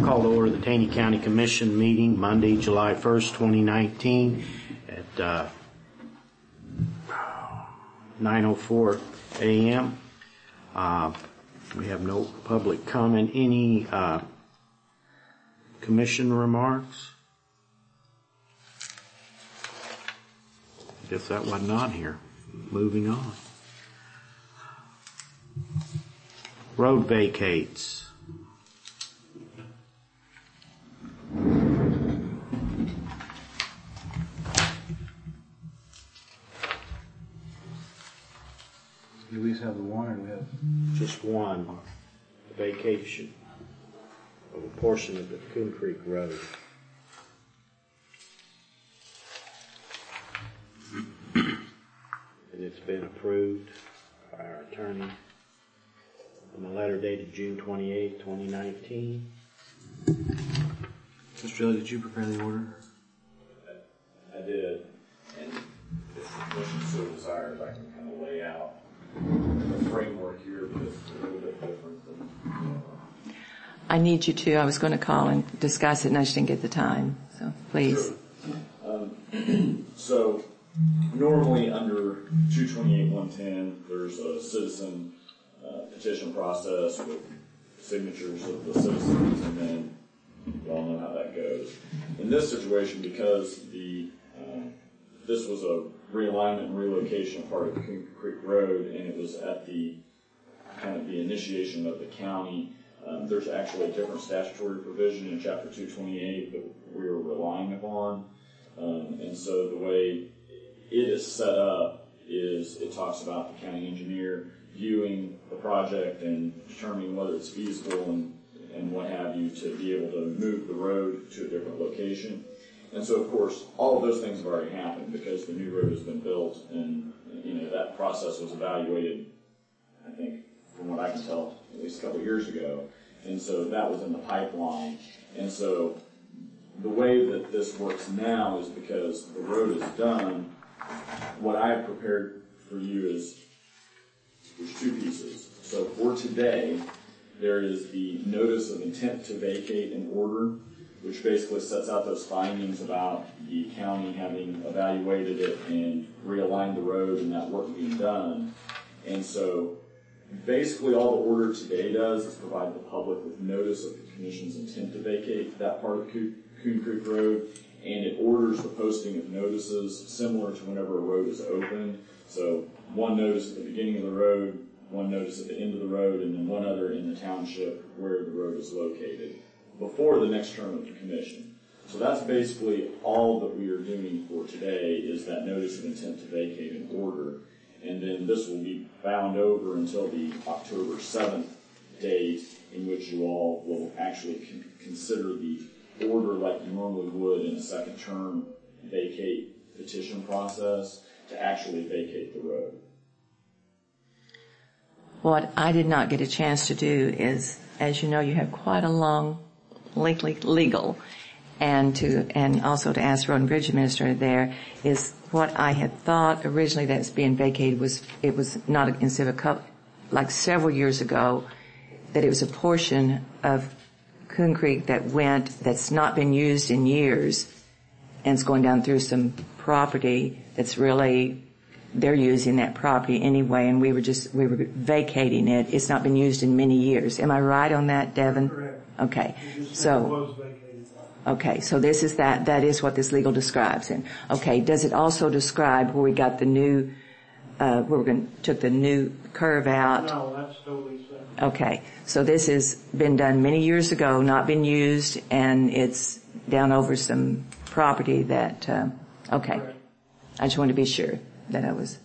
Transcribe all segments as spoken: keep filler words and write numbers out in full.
Call to order the Taney County Commission meeting Monday, July first, twenty nineteen at uh, nine oh four a m Uh, we have no public comment. Any uh, commission remarks? I guess that wasn't on here. Moving on. Road vacates. Do we have the one, or do we have Just one vacation of a portion of the Coon Creek Road. And it's been approved by our attorney in a letter dated June twenty-eighth, twenty nineteen. Mister Jelly, did you prepare the order? I, I did, and if the commission so desires, I can kind of lay out the framework here, but it's a little bit different than. Uh, I need you to. I was going to call and discuss it, and I just didn't get the time. So please. Sure. Um, so normally under two twenty-eight one ten, there's a citizen uh, petition process with signatures of the citizens, and then you all know how that goes. In this situation, because the uh, this was a realignment and relocation of part of Coon Creek Road, and it was at the kind of the initiation of the county. Um, there's actually a different statutory provision in Chapter two twenty-eight that we are relying upon, um, and so the way it is set up is it talks about the county engineer viewing the project and determining whether it's feasible and and what have you to be able to move the road to a different location. And so, of course, all of those things have already happened because the new road has been built, and you know that process was evaluated, I think, from what I can tell, at least a couple of years ago. And so that was in the pipeline. And so the way that this works now is because the road is done, what I have prepared for you is there's two pieces. So for today, there is the notice of intent to vacate an order, which basically sets out those findings about the county having evaluated it and realigned the road and that work being done. And so basically all the order today does is provide the public with notice of the commission's intent to vacate that part of Coon Creek Road, and it orders the posting of notices similar to whenever a road is opened. So one notice at the beginning of the road, one notice at the end of the road, and then one other in the township where the road is located before the next term of the commission. So that's basically all that we are doing for today is that notice of intent to vacate an order. And then this will be bound over until the October seventh date in which you all will actually con- consider the order like you normally would in a second term vacate petition process to actually vacate the road. What I did not get a chance to do is, as you know, you have quite a long lengthy legal, and to and also to ask Road and Bridge Administrator there is what I had thought originally that's being vacated was it was not a, instead of a couple, like several years ago, that it was a portion of Coon Creek that went that's not been used in years, and it's going down through some property that's really they're using that property anyway, and we were just we were vacating it. It's not been used in many years. Am I right on that, Devin? Correct. Okay. So okay, so this is that that is what this legal describes. And okay, does it also describe where we got the new uh where we're going to took the new curve out? No, that's totally separate. Okay. So this has been done many years ago, not been used, and it's down over some property that uh, okay. Correct. I just wanted to be sure that I was.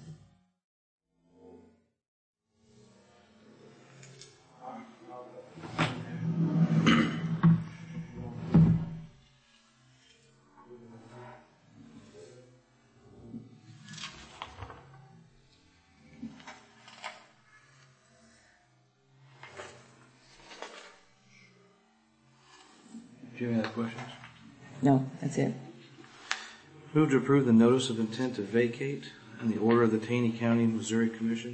Do you have any other questions? No, that's it. Move to approve the notice of intent to vacate and the order of the Taney County, Missouri Commission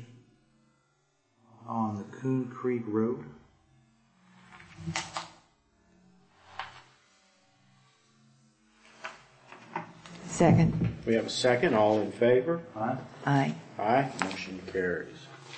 on the Coon Creek Road. Second. We have a second. All in favor? Aye. Aye. Aye. Motion carries.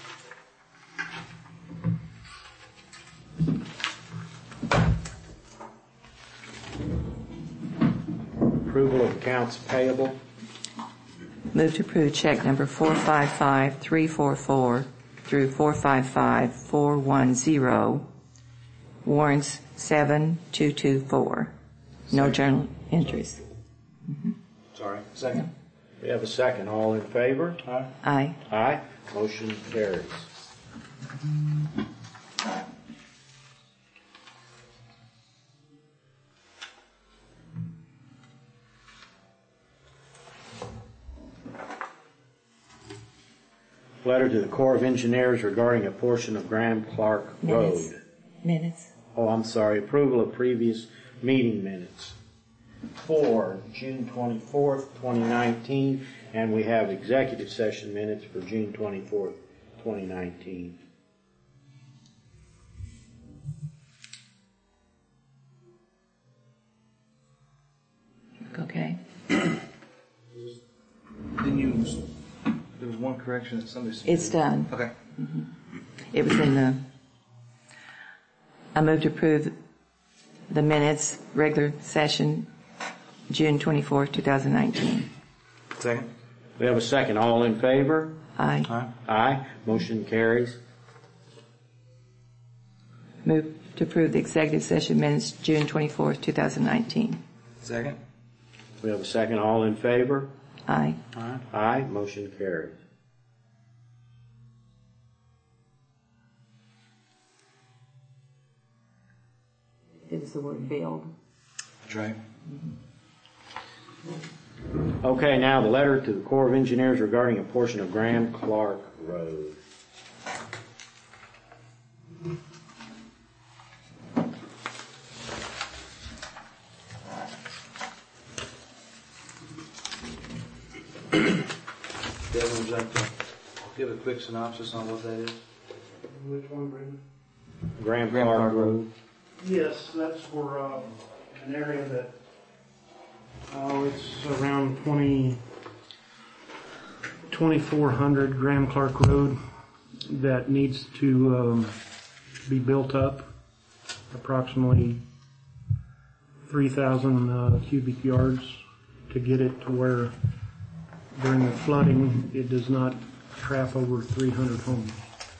Approval of accounts payable. Move to approve check number four five five three four four through four five five four one zero, warrants seven two two four. No journal entries. Sorry. Second. We have a second. All in favor? Aye. Aye. Aye. Motion carries. Letter to the Corps of Engineers regarding a portion of Graham Clark Minutes. Road. Minutes. Oh, I'm sorry. Approval of previous meeting minutes. For June twenty-fourth, twenty nineteen, and we have executive session minutes for June twenty-fourth, twenty nineteen. Okay. Didn't you, there was one correction that somebody submitted. It's done. Okay. It was in the, I move to approve the minutes, regular session, June twenty-fourth, twenty nineteen. Second. We have a second. All in favor? Aye. Aye. Aye. Motion carries. Move to approve the executive session minutes, June twenty-fourth, twenty nineteen. Second. We have a second. All in favor? Aye. Aye. Aye. Motion carries. It was the word build. That's right. Okay, now the letter to the Corps of Engineers regarding a portion of Graham Clark Road. Devin, would you like to give a quick synopsis on what that is? Which one, Brendan? Graham Graham Clark Clark Road. Road. Yes, that's for uh, an area that, oh, it's around twenty, twenty-four hundred Graham Clark Road that needs to um, be built up, approximately three thousand uh, cubic yards to get it to where during the flooding it does not trap over three hundred homes.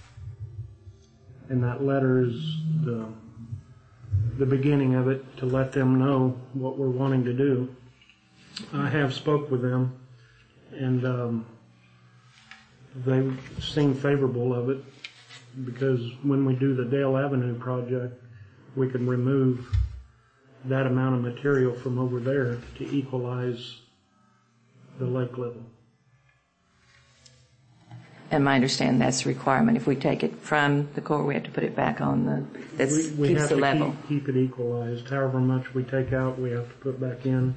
And that letter is the the beginning of it to let them know what we're wanting to do. I have spoke with them, and um, they seem favorable of it because when we do the Dale Avenue project, we can remove that amount of material from over there to equalize the lake level. And my understanding that's a requirement. If we take it from the core, we have to put it back on the, that We, we keeps have the to level. keep, keep it equalized. However much we take out, we have to put back in.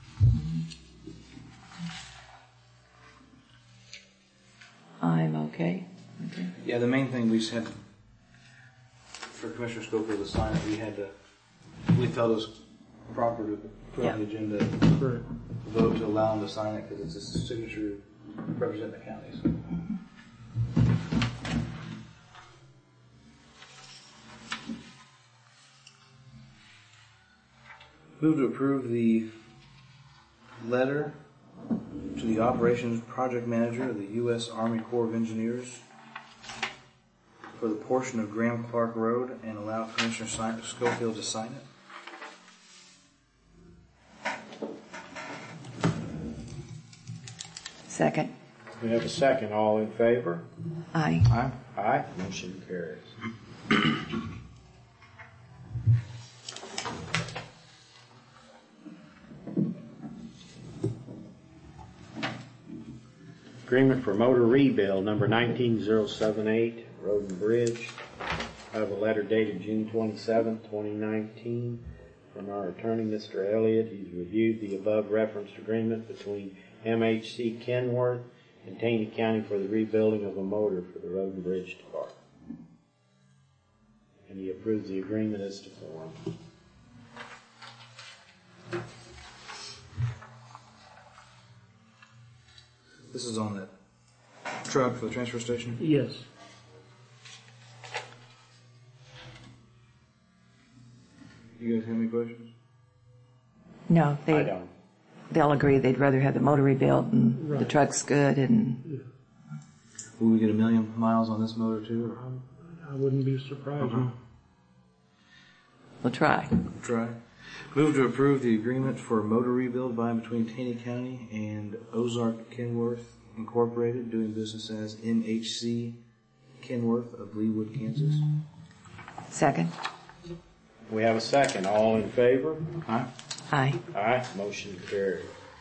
I'm okay. Okay. Yeah, the main thing we just had, for Commissioner Schofield to sign it, we had to, we felt it was proper to put on the agenda, Correct. vote to allow him to sign it because it's a signature representing the counties. Move to approve the letter to the Operations Project Manager of the U S Army Corps of Engineers for the portion of Graham Clark Road and allow Commissioner Si- Schofield to sign it. Second. We have a second. All in favor? Aye. Aye. Aye. Motion carries. Agreement for motor rebuild, number nineteen zero seven eight, Road and Bridge. I have a letter dated June twenty-seventh, twenty nineteen, from our attorney, Mister Elliott. He's reviewed the above referenced agreement between M H C Kenworth and Taney County for the rebuilding of a motor for the Road and Bridge Department. And he approves the agreement as to form. This is on that truck for the transfer station? Yes. You guys have any questions? No, I they, don't. they'll agree they'd rather have the motor rebuilt and the Right. truck's good and, Will we get a million miles on this motor too? Or I wouldn't be surprised. Uh-huh. we'll try. try. Move to approve the agreement for a motor rebuild by and between Taney County and Ozark Kenworth Incorporated, doing business as N H C Kenworth of Leewood, Kansas. Second? We have a second. All in favor? Aye. Aye. Aye. Motion carried.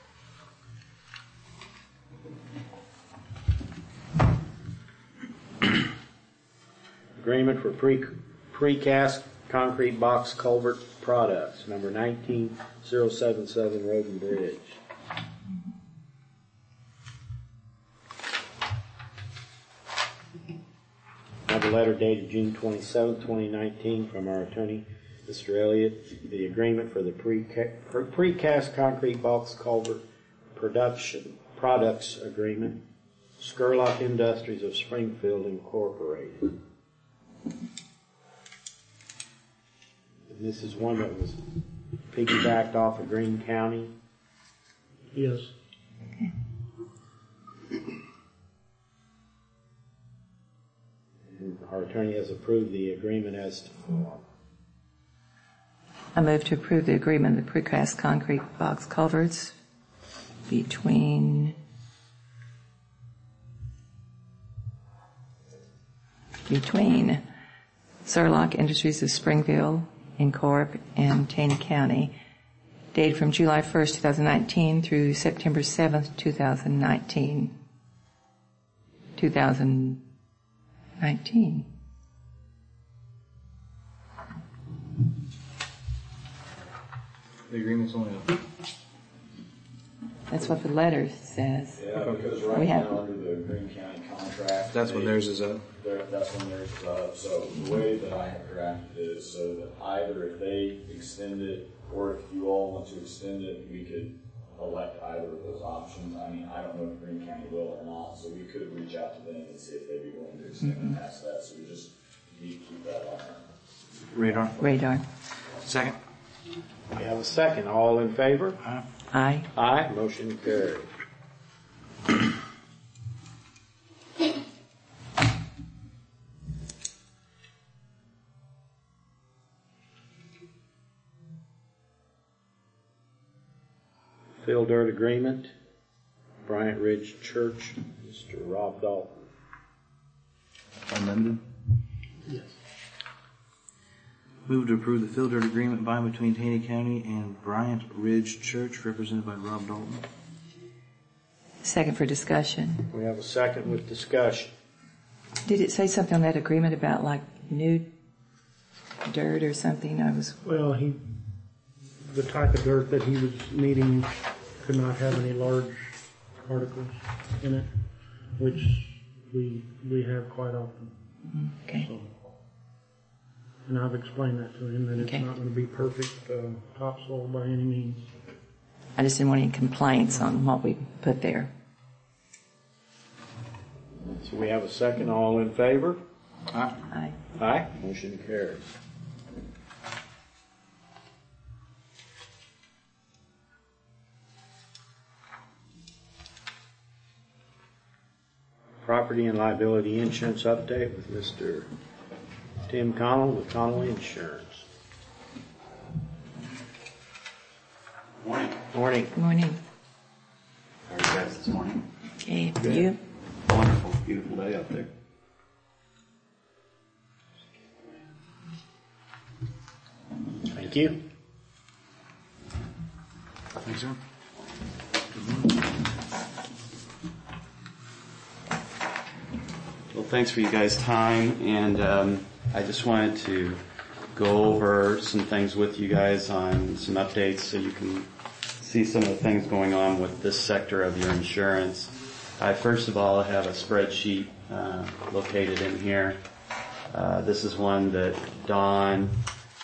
Agreement for pre, precast concrete box culvert products, number nineteen zero seven seven Road and Bridge. I have a letter dated June twenty-seventh, twenty nineteen from our attorney, Mister Elliott. The agreement for the preca- pre- precast concrete box culvert production products agreement, Skurlock Industries of Springfield Incorporated. And this is one that was piggybacked off of Greene County. Yes. And our attorney has approved the agreement as to form. I move to approve the agreement of the precast concrete box culverts between between Surlock Industries of Springfield, Incorp, and Taney County, dated from July first, twenty nineteen through September seventh, twenty nineteen. twenty nineteen. The agreement's only a... That's what the letter says. Yeah, because We right have- now, under the Greene County contract. That's when they- theirs is up. There- That's when theirs is up. So the way that I have drafted it is so that either if they extend it, or if you all want to extend it, we could elect either of those options. I mean, I don't know if Greene County will or not, so we could reach out to them and see if they'd be willing to extend Mm-hmm. it past that. So we just need to keep that on our. Radar. Radar. Second. We have a second. All in favor? Aye. Aye. Aye. Motion carried. Fill dirt agreement, Bryant Ridge Church, Mister Rob Dalton. Unlimited. Yes. Move to approve the fill dirt agreement by and between Taney County and Bryant Ridge Church, represented by Rob Dalton. Second for discussion. We have a second with discussion. Did it say something on that agreement about like nude dirt or something? I was, Well, he, the type of dirt that he was needing could not have any large particles in it, which we we have quite often. okay. So, and I've explained that to him that it's Okay. not going to be perfect uh, topsoil by any means. I just didn't want any complaints on what we put there. So we have a second. All in favor? Aye. Aye. Aye. Motion carries. Property and liability insurance update with Mister Tim Connell with Connolly Insurance. Morning. Morning. Good morning. How are you guys this morning? Okay. You? Wonderful, beautiful day out there. Thank you. Thanks, sir. Well, thanks for you guys' time, and um, I just wanted to go over some things with you guys on some updates so you can see some of the things going on with this sector of your insurance. I first of all have a spreadsheet uh, located in here. Uh, this is one that Don